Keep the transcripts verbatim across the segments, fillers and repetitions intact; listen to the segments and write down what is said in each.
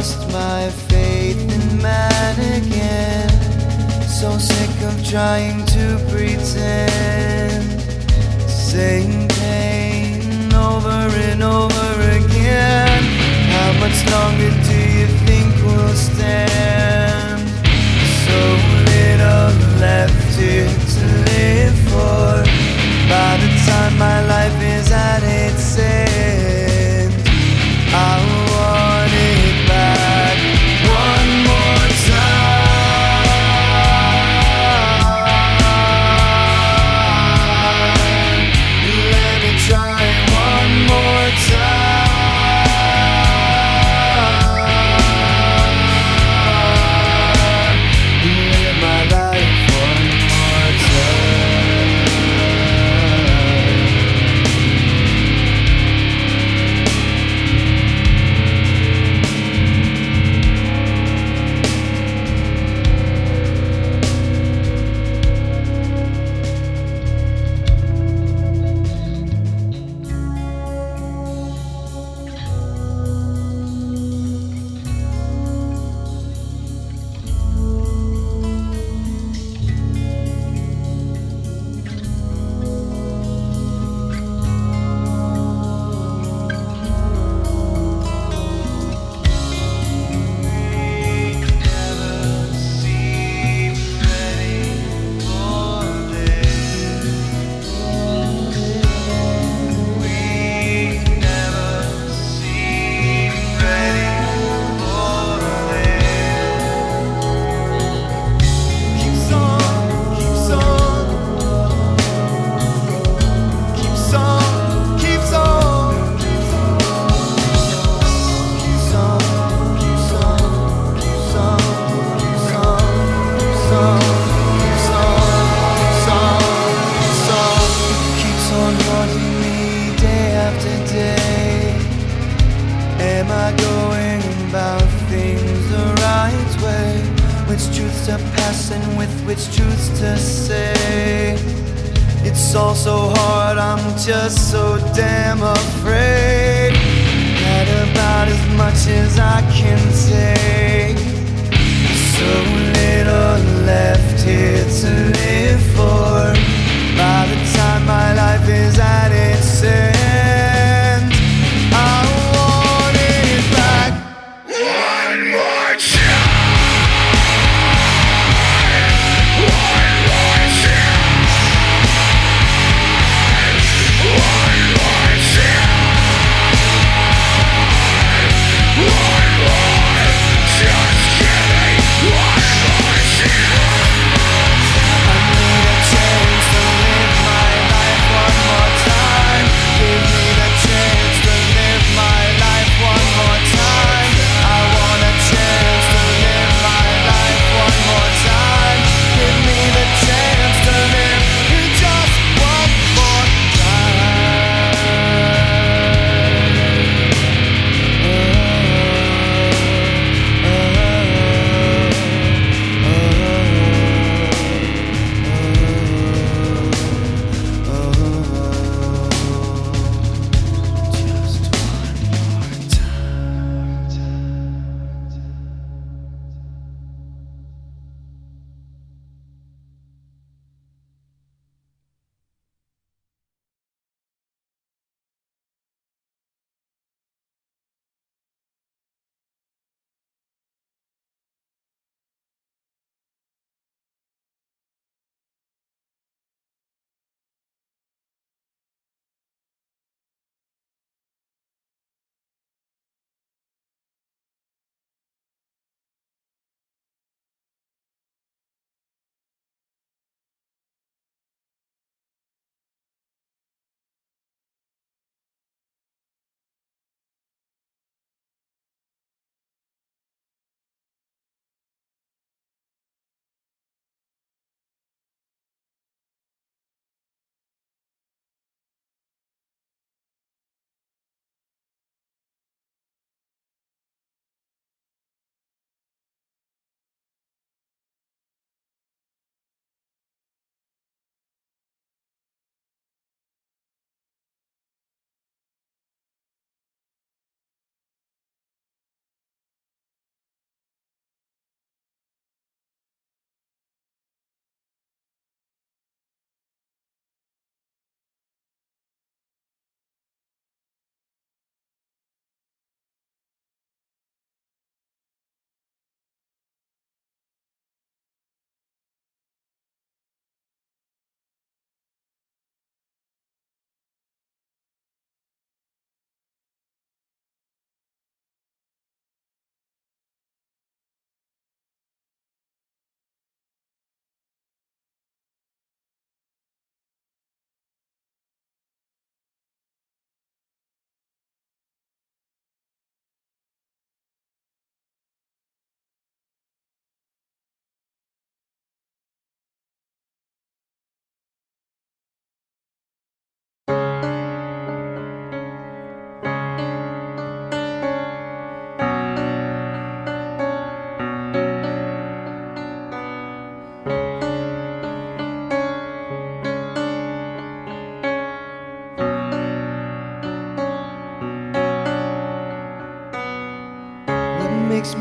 lost my faith in man again. So sick of trying to pretend. Same pain over and over again. How much longer do you think we'll stand? So little left here to live for. By the time my life is at its end, I want it back one more time. Let me try one more time. Live my life one more time. Am I going about things the right way? Which truths to pass and with which truths to say? It's all so hard, I'm just so damn afraid. Had about as much as I can take. So little left here to live for. By the time my life is at its end, I want it back one more time. One more time. One more time. One more. Just give me one more chance.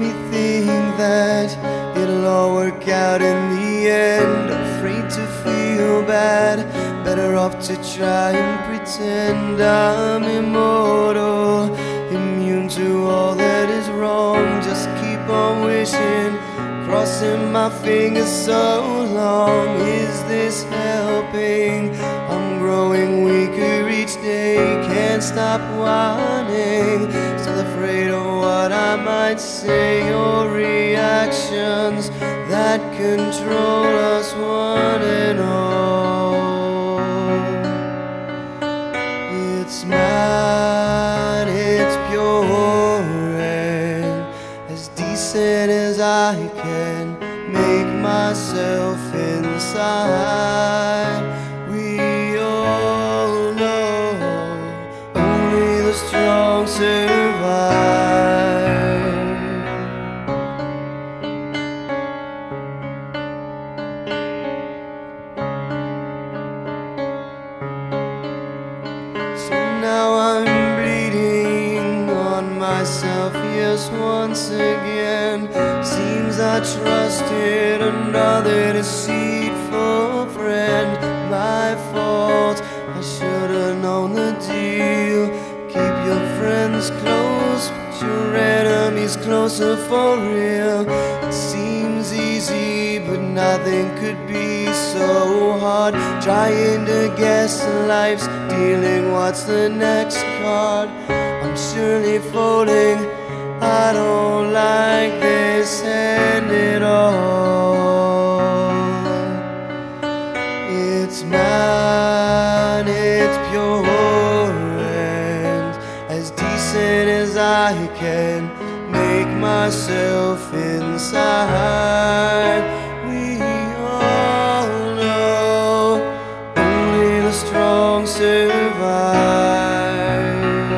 me think that it'll all work out in the end. Afraid to feel bad, better off to try and pretend I'm immortal, immune to all that is wrong. Just keep on wishing, crossing my fingers so long. Is this helping? I'm growing weaker each day, can't stop whining. Still afraid of what I might say, or reactions that control us one and all. It's mine, it's pure, and as decent as I can make myself inside. We all know only the strong survive. So now I'm bleeding on myself, yes, once again. Seems I trusted another deceitful friend. My fault, I should have known the deal. Keep your friends close, but your enemies closer for real. It seems easy, but nothing could be so hard. Trying to guess life's dealing, what's the next card? I'm surely folding, I don't like this hand at all. It's mine, it's pure, and as decent as I can make myself inside. We all know only the strong survive.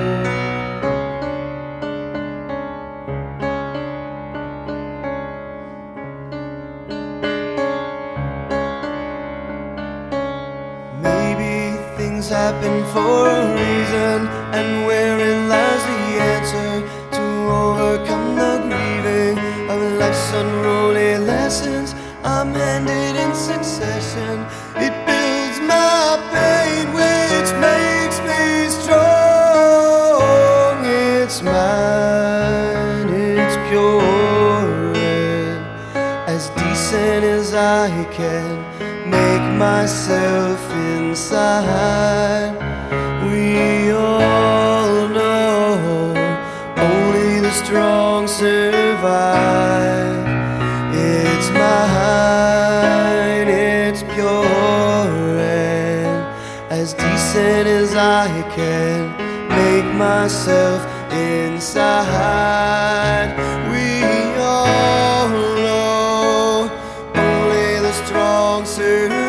Things happen for a reason, and wherein lies the answer to overcome the grieving of life's unruly lessons. I'm handed in succession. It builds my pain, which makes me strong. It's mine, it's pure, and as decent as I can make myself inside. We all know only the strong survive. It's mine, it's pure, and as decent as I can make myself inside. We all know only the strong survive.